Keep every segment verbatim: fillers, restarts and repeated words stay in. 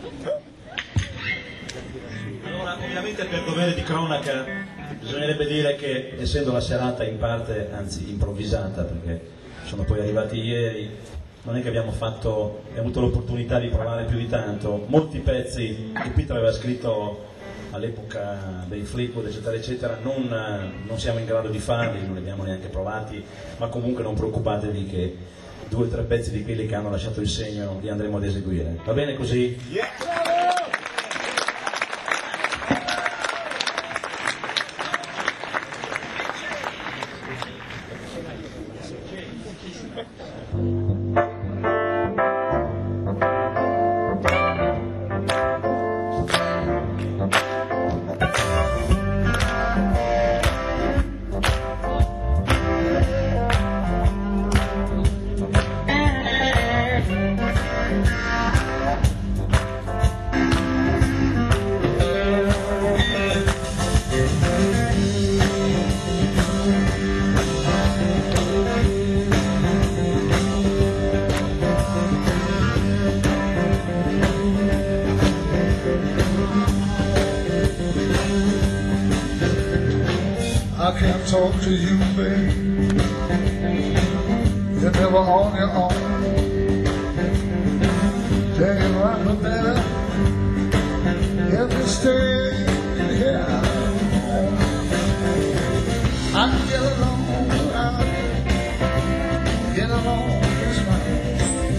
Allora, ovviamente per dovere di cronaca bisognerebbe dire che, essendo la serata in parte, anzi improvvisata, perché sono poi arrivati ieri, non è che abbiamo fatto, abbiamo avuto l'opportunità di provare più di tanto, molti pezzi che Peter aveva scritto all'epoca dei Fleetwood eccetera eccetera, non, non siamo in grado di farli, non li abbiamo neanche provati, ma comunque non preoccupatevi che due o tre pezzi di quelli che hanno lasciato il segno li andremo ad eseguire. Va bene così? Yeah. I can't talk to you, babe. You're never on your own. Tell you right or better if you stay here alone. I can get along without you. Get along this way.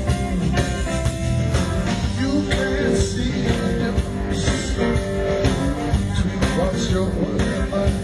You can't see the difference between what's yours and mine.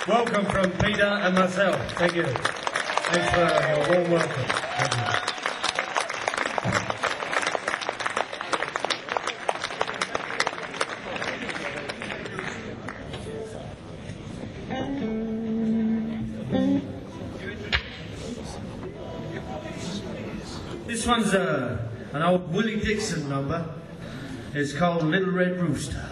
Welcome from Peter and myself. Thank you. Thanks for your warm welcome. Thank you. This one's uh, an old Willie Dixon number. It's called Little Red Rooster.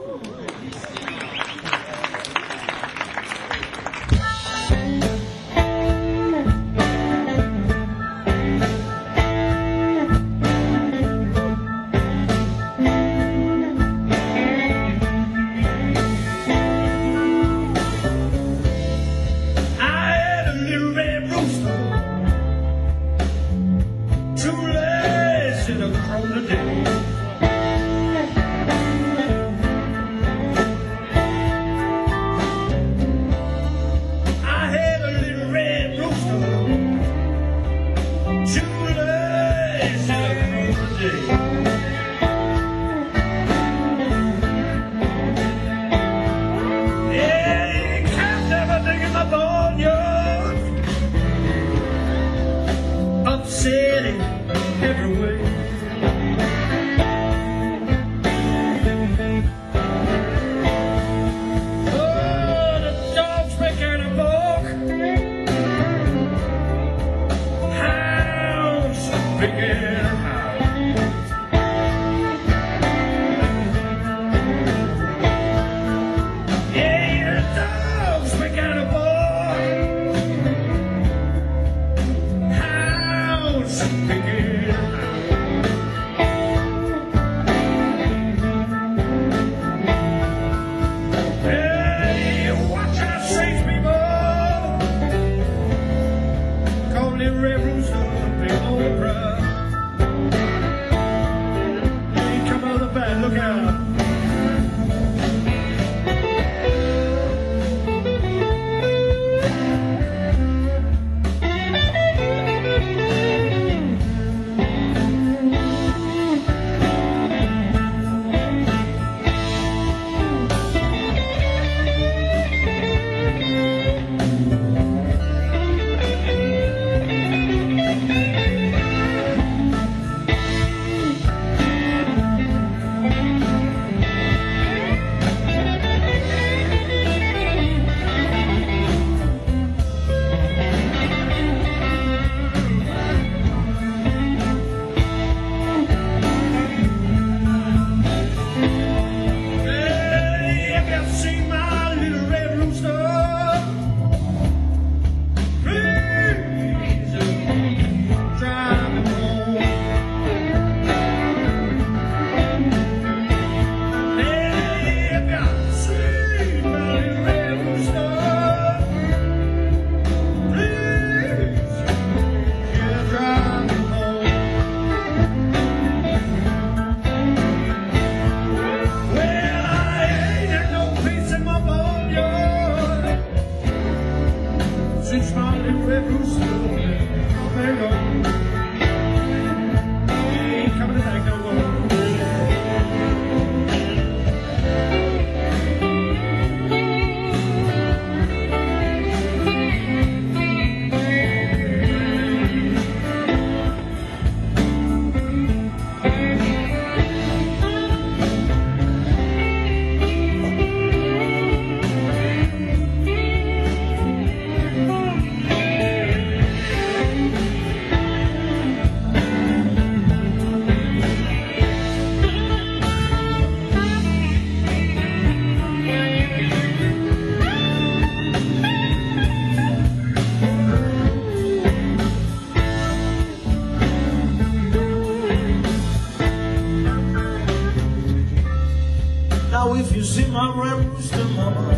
Now if you see my red rooster, mama,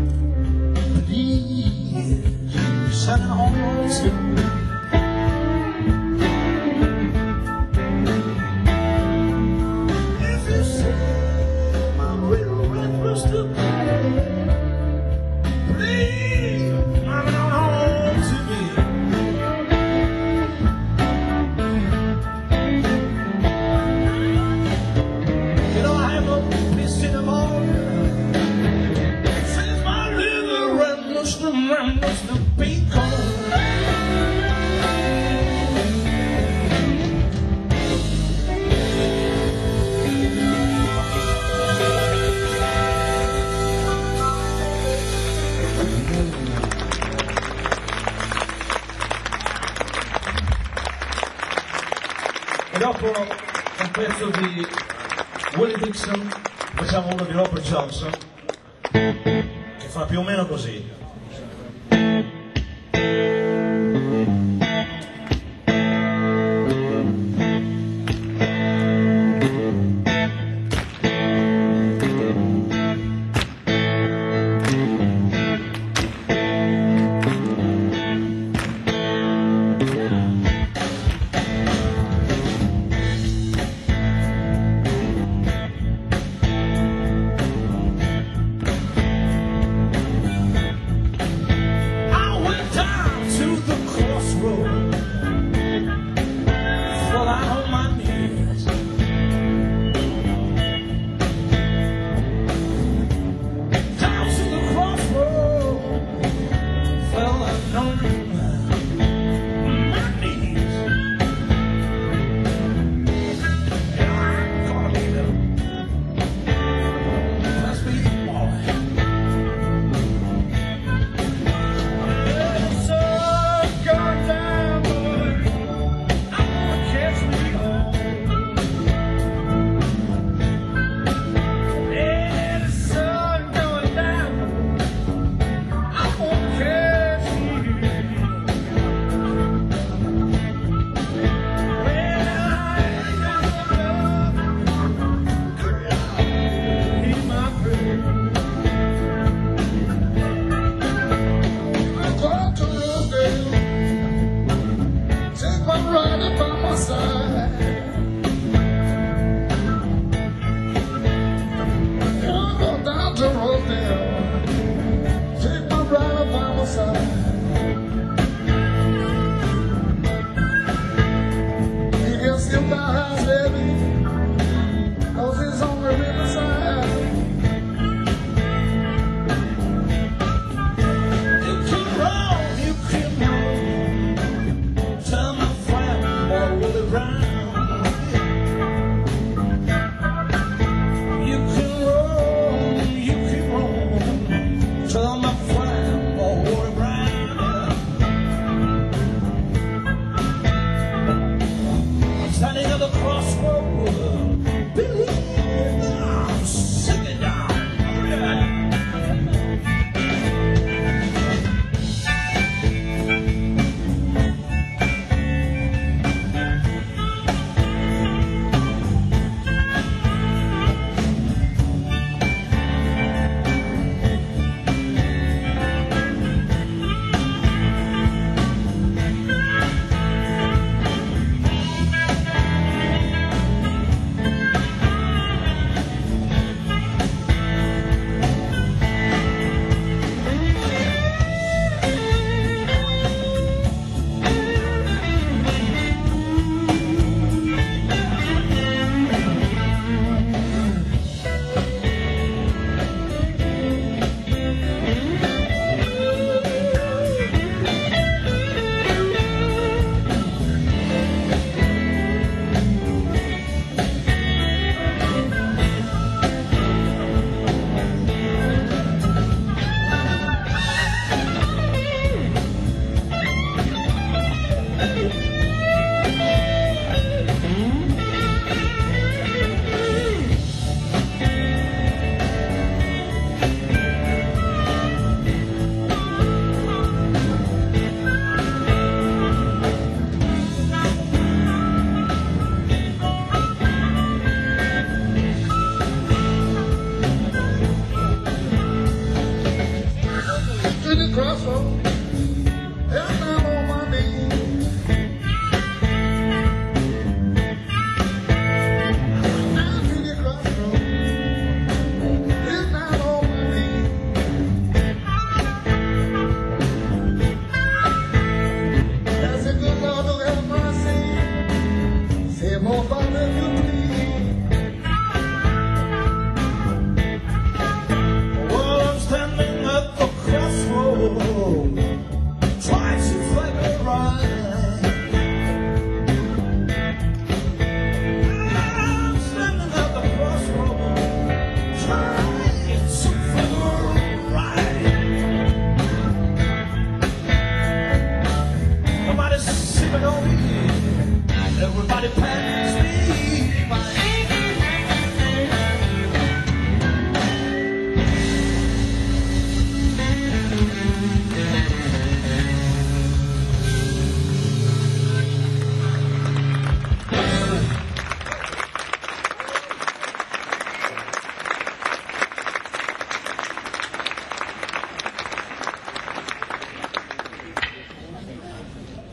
please send it home to me. If you see my little red rooster, please send it home to me. You know I have no peace in the morning. Since my little red rooster rooster, my rooster, beat cold. E dopo un pezzo di Willie Dixon facciamo uno di Robert Johnson che fa più o meno così.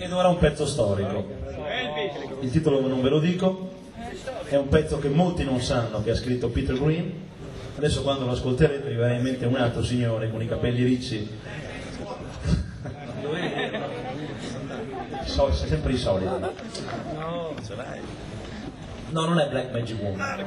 ed ora un pezzo storico. Il titolo non ve lo dico, è un pezzo che molti non sanno che ha scritto Peter Green. Adesso quando lo ascolterete vi verrà in mente un altro signore con i capelli ricci. So, sempre i soliti. No, non è Black Magic Woman.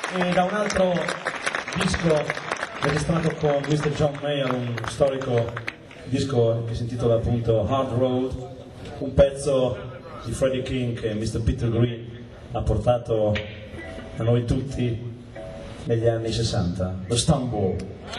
e da un altro disco registrato con mister John Mayer, un storico disco che si intitola appunto Hard Road, un pezzo di Freddie King che mister Peter Green ha portato a noi tutti negli anni sessanta, The Stonewall.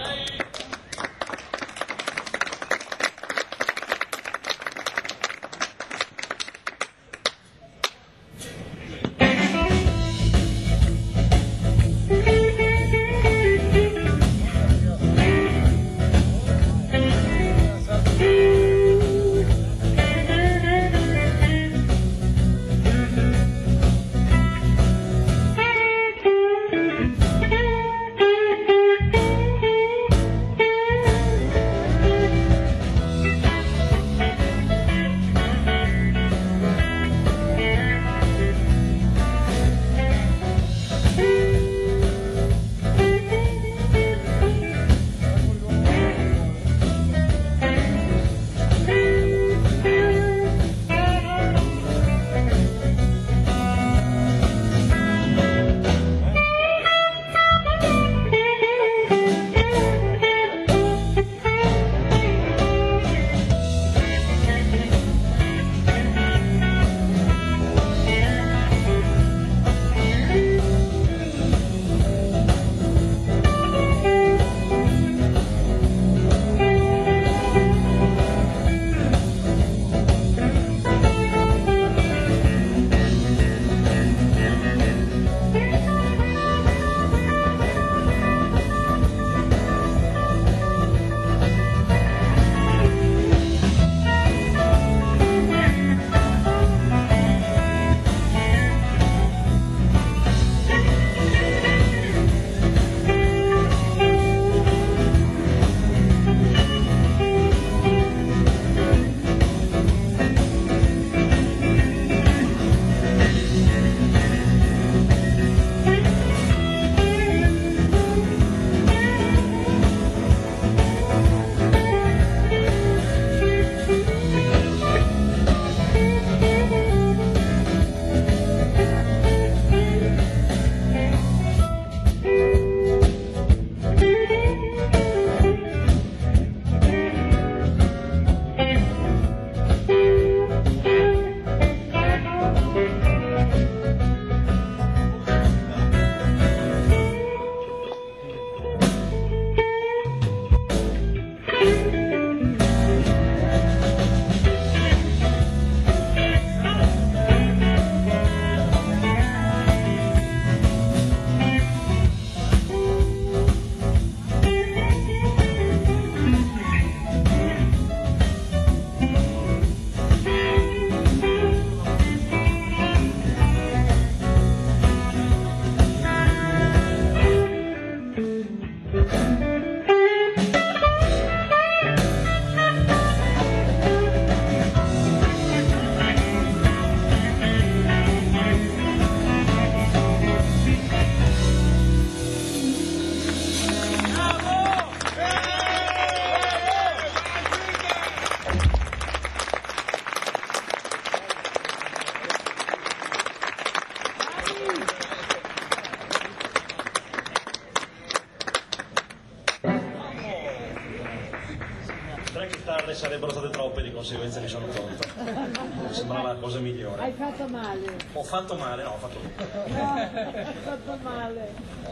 Sarebbero state troppe, di conseguenza mi sono tolto. Mi sembrava la cosa migliore. Hai fatto male. Ho fatto male? No, ho fatto No, hai fatto male.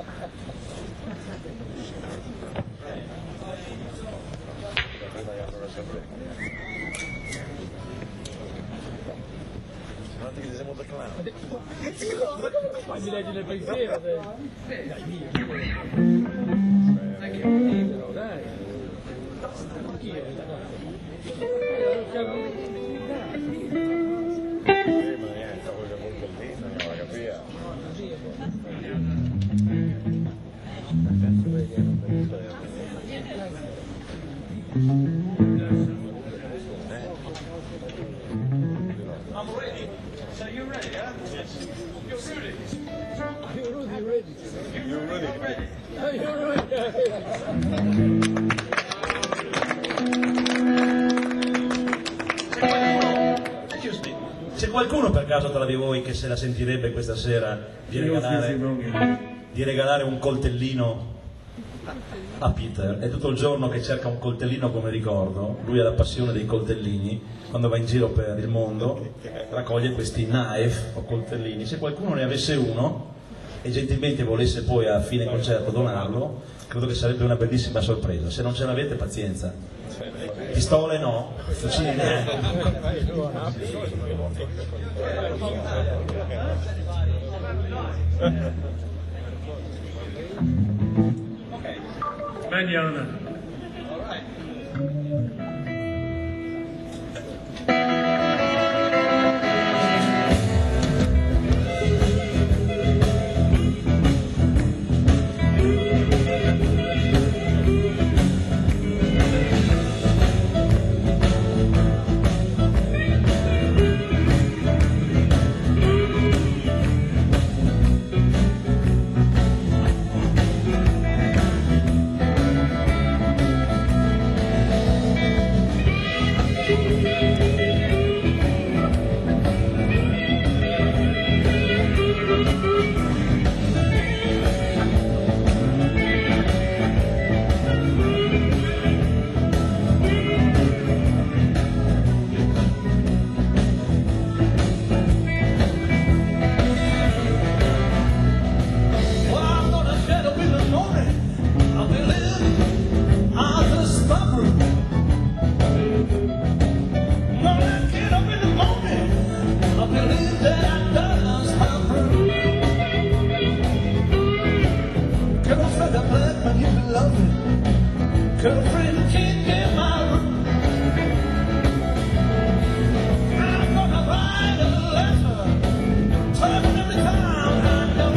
Guardate che siamo da clown. Ma mi leggi nel pensiero, dai. Dai. Chi è? I'm ready. So you're ready, huh? Yes. You're Rudy. You're Rudy, ready. You're ready. You're ready. Oh, you're ready. Excuse me. C'è qualcuno per caso tra di voi che se la sentirebbe questa sera di regalare di regalare un coltellino a Peter. È tutto il giorno che cerca un coltellino come ricordo. Lui ha la passione dei coltellini, quando va in giro per il mondo raccoglie questi knife o coltellini. Se qualcuno ne avesse uno e gentilmente volesse poi a fine concerto donarlo, credo che sarebbe una bellissima sorpresa. Se non ce l'avete, pazienza. Pistole no, fucili neanche. Magnona. Girlfriend can't get my room. I'm gonna write a letter, telling every time I know.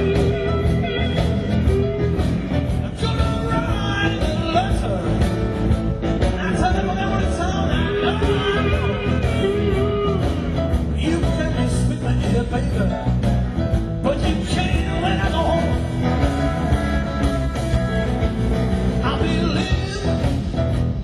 I'm gonna write a letter, I tell them every time I know. You can spit my ear, baby, but you can't when I go home. I'll be living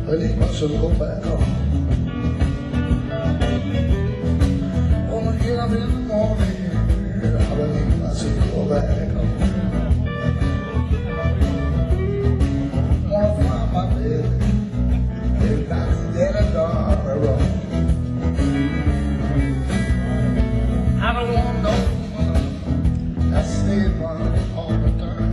believe I should go back home. Wanna get up in the morning, I believe I should go back home. Wanna find my baby, baby back dead and dark road. I don't want no woman that stays running all the time.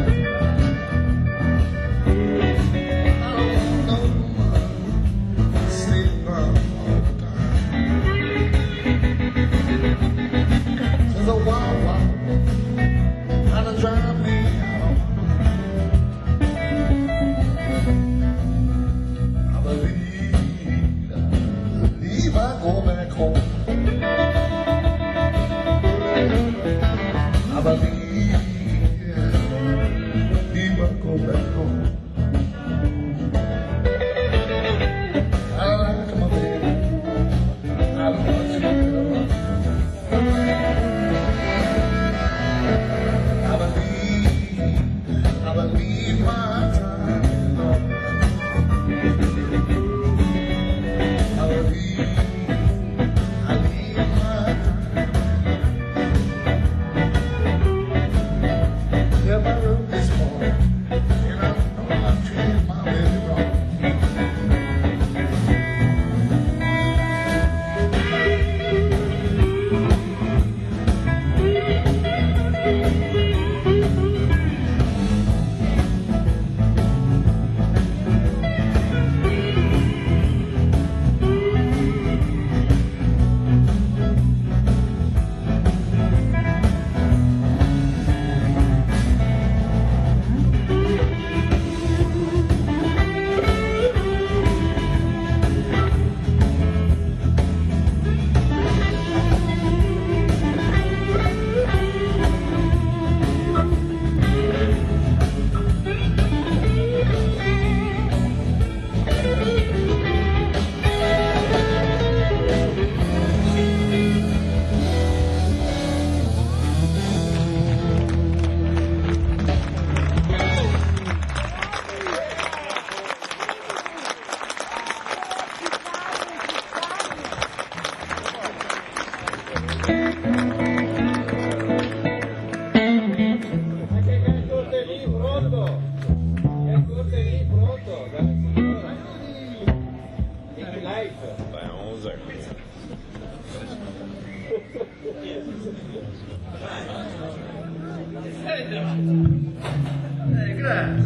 Hey, grazie.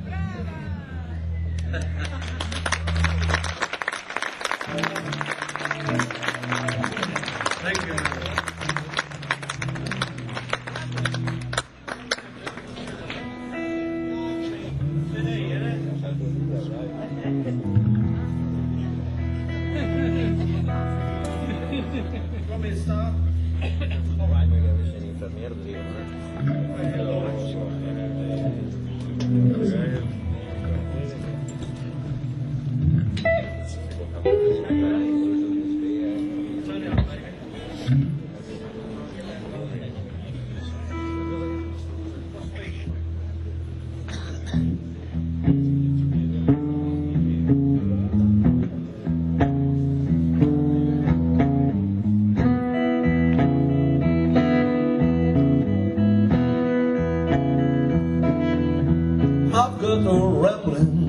Thank you. Come sta? I've got no rambling.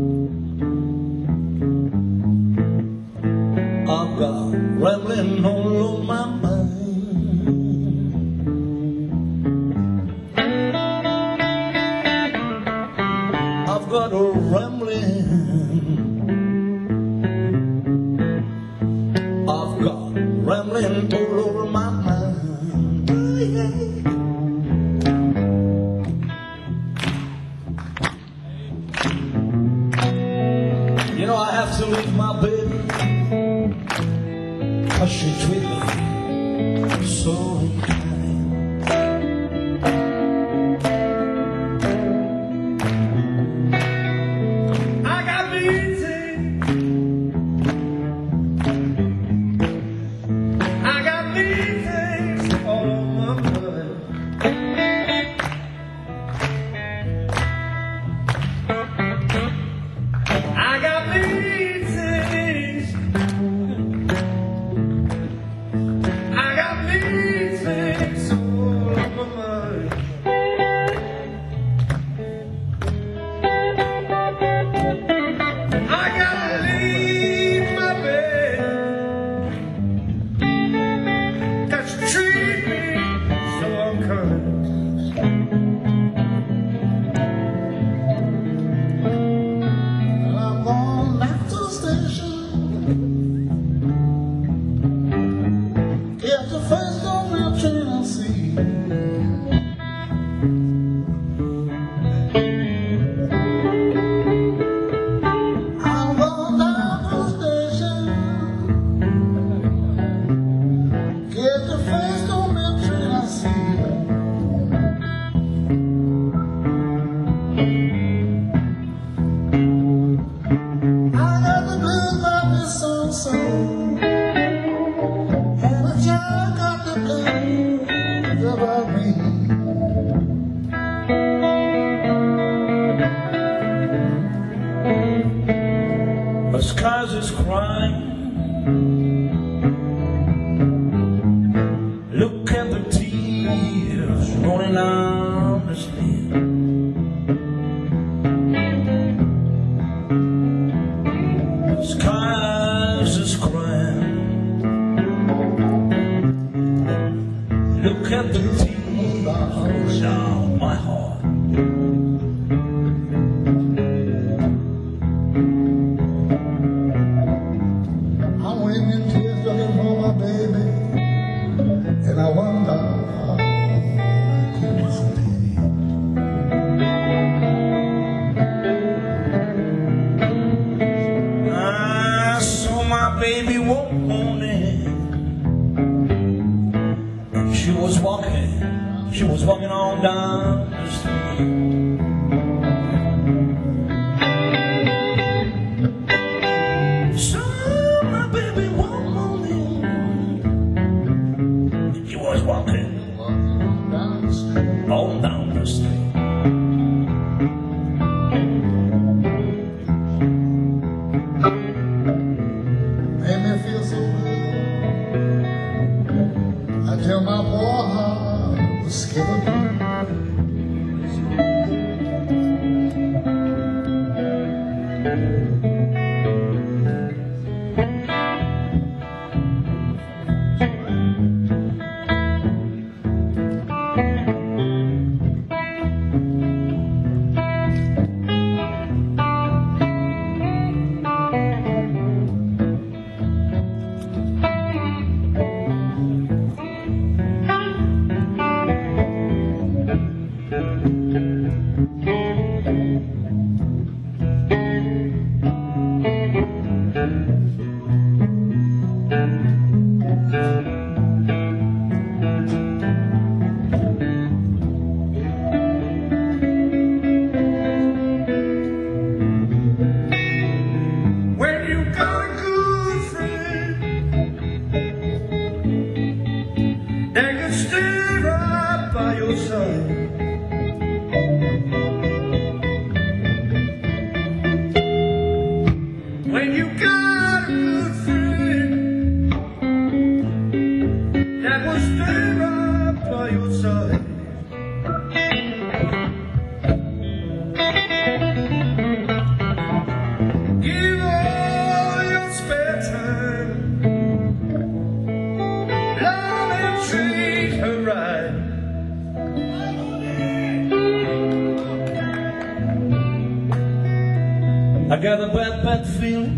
I've got rambling all on my mind. I've got a rambling. I've got rambling all over my mind. You know I have to leave my baby, 'cause she treated me so unkind. I got meeting, I got meetings all on my mind. I got meetings. skies is crying. Look at the tears rolling down the street. Skies is crying. Look at the tears down my heart. I'm waiting in tears looking for my baby, and I wonder how could this be? I saw my baby walk on in. She was walking, she was walking on down the street. All down the street. Made me feel so good. I tell my poor heart was skipping. When you got a good friend that can stay right by your side, when you got a good friend that will stay right by your side. Give all your spare time, love and treat her right. I got a bad, bad feeling.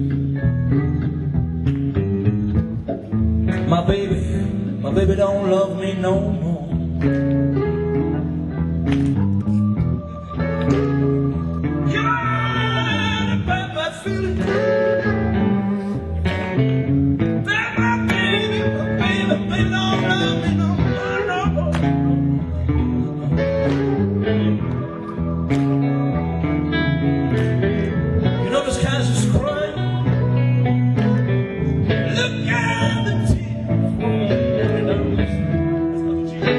My baby, my baby don't love me no more. Got a bad, bad feeling that my baby, my baby, baby don't love me no more, no more. You know the skies is crying. Look at the tears rolling down the street.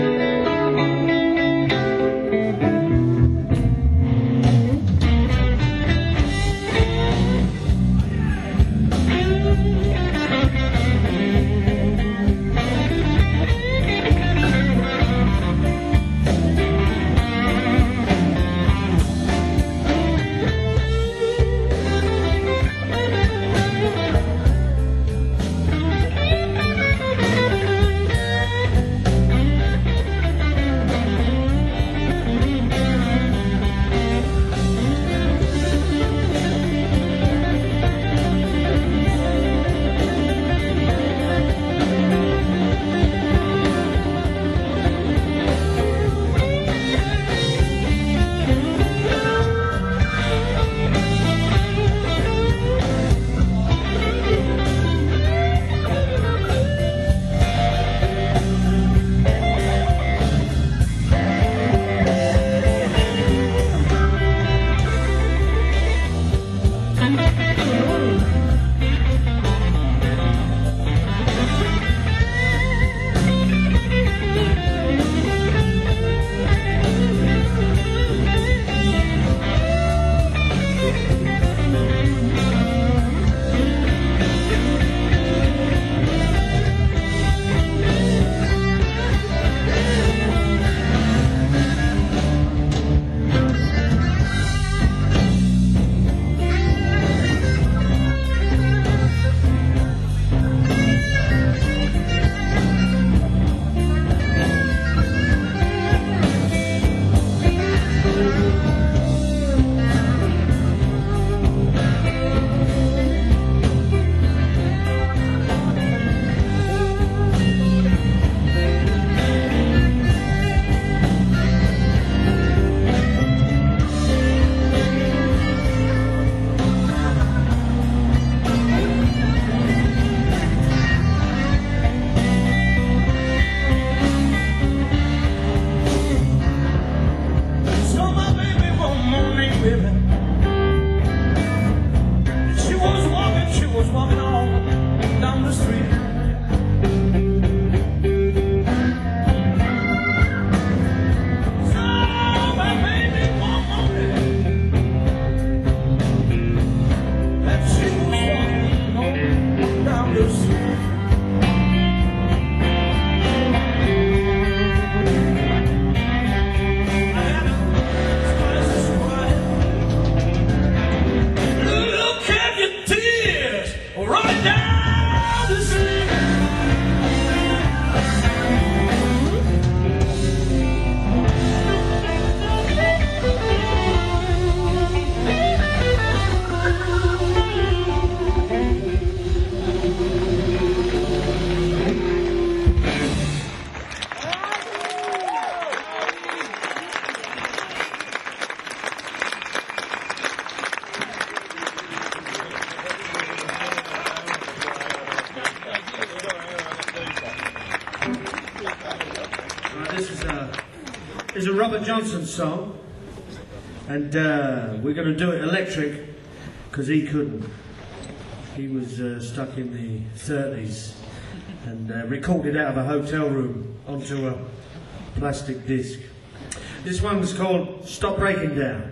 is a Robert Johnson song, and uh, we're going to do it electric because he couldn't. He was uh, stuck in the thirties and uh, recorded out of a hotel room onto a plastic disc. This one's called Stop Breaking Down.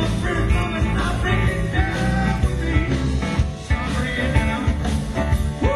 Woo!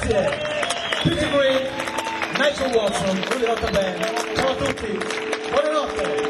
Grazie. Peter Green, Nigel Watson, Willy Rotta Band. Ciao a tutti. Buonanotte.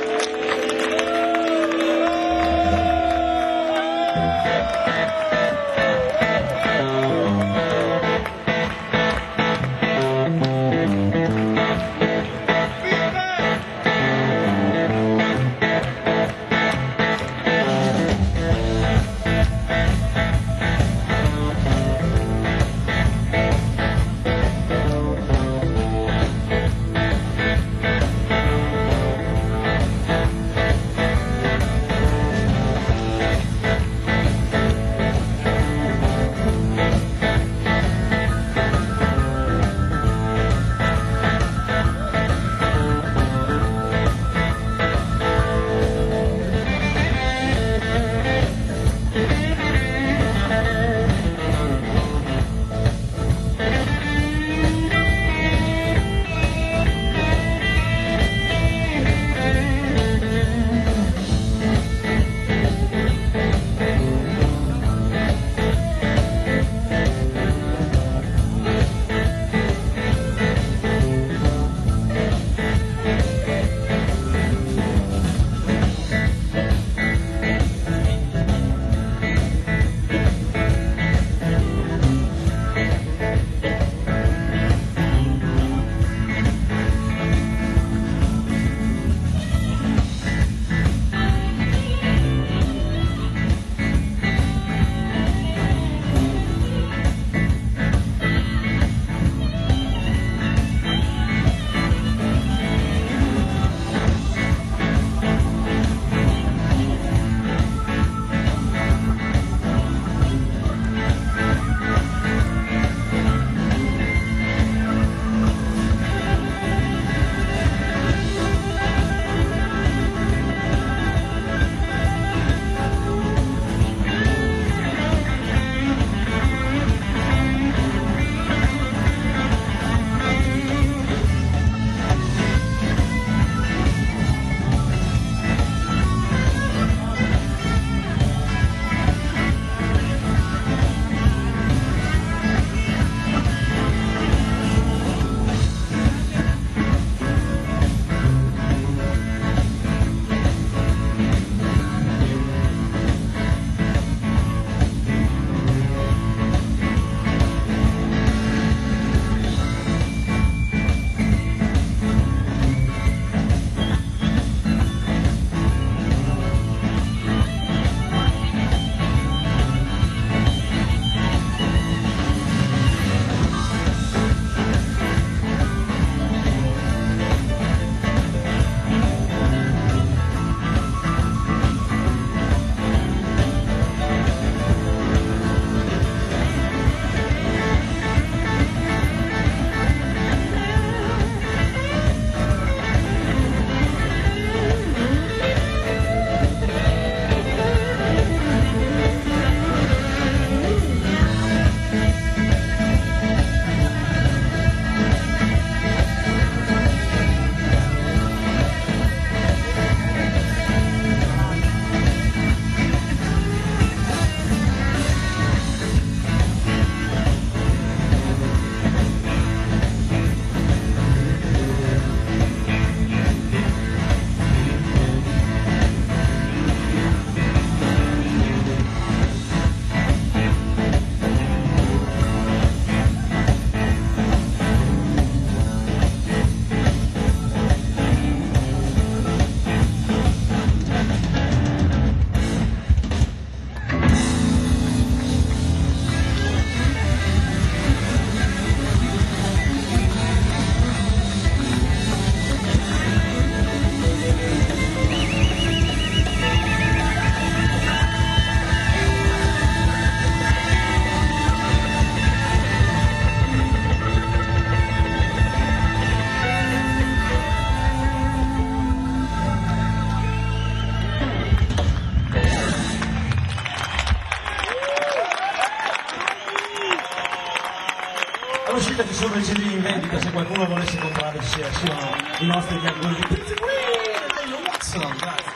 All'uscita ci sono i C D in vendita, se qualcuno volesse comprare ci sono i nostri canguri di Pizzi Green, Watson, grazie.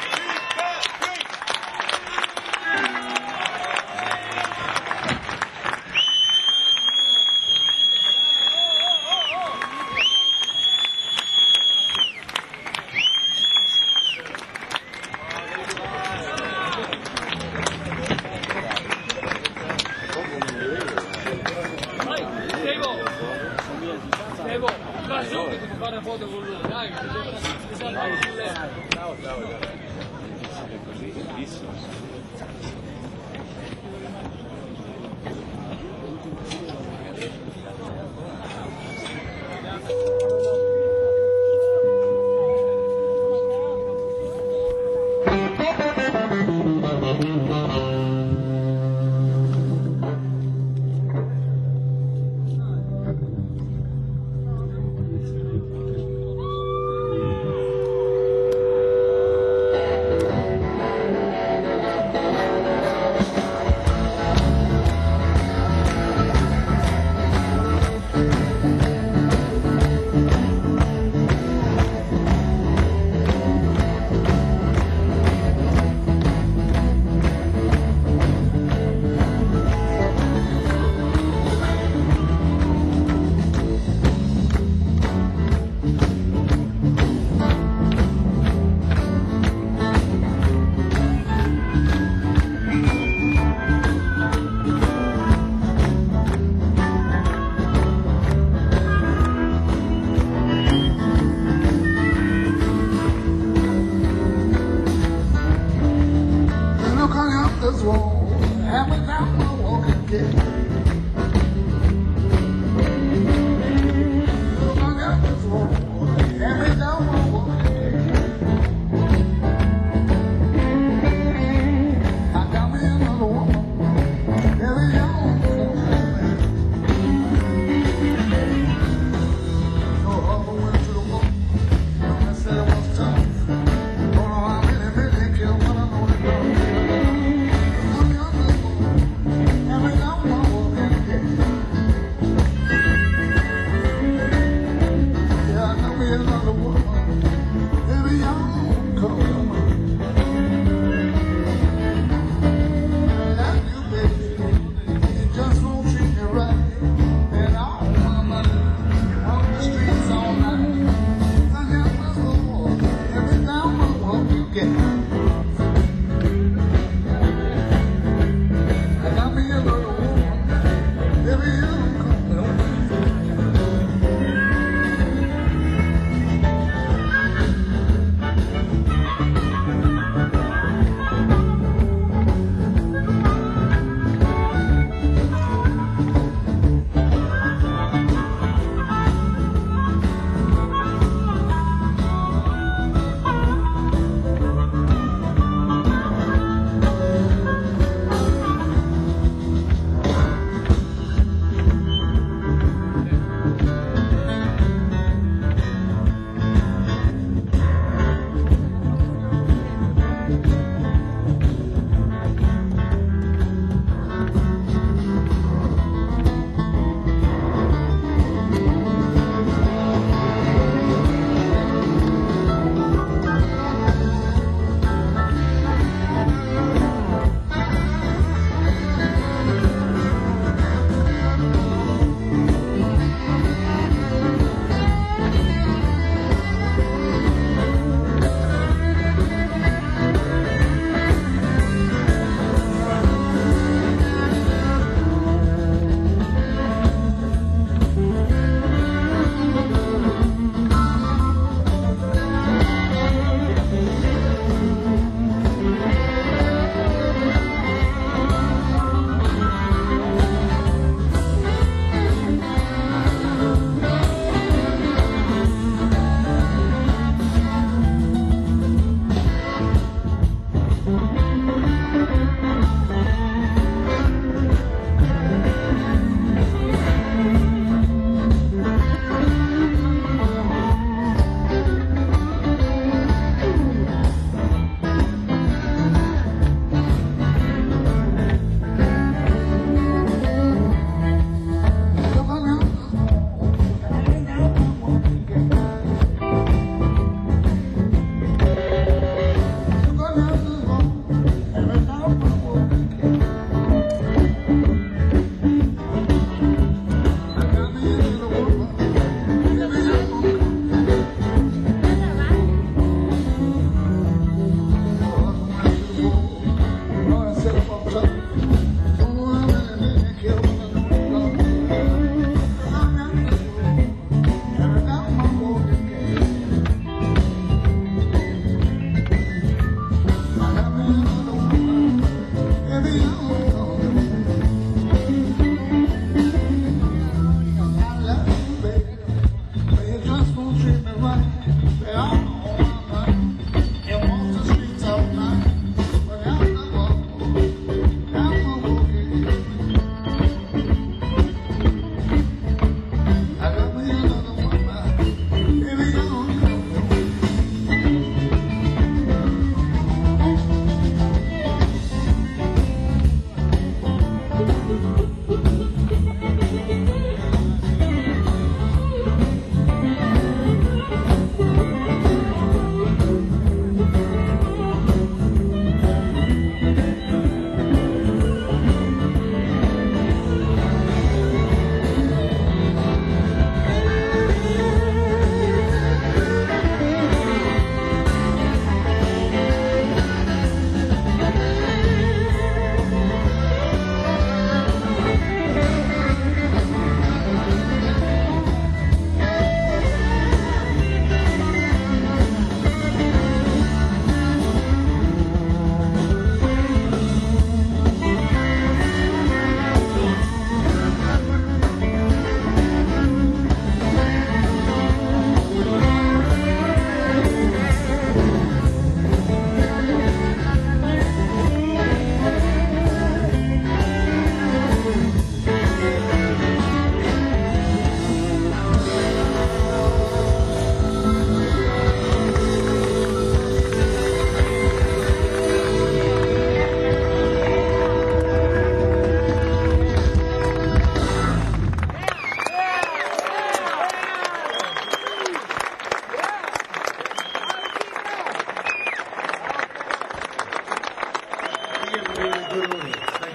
fare una foto con lui, dai, ti salvare sul letto. Ciao, ciao, ciao. Così, bellissimo.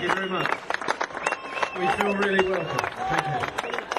you very much. We feel really welcome. Thank you.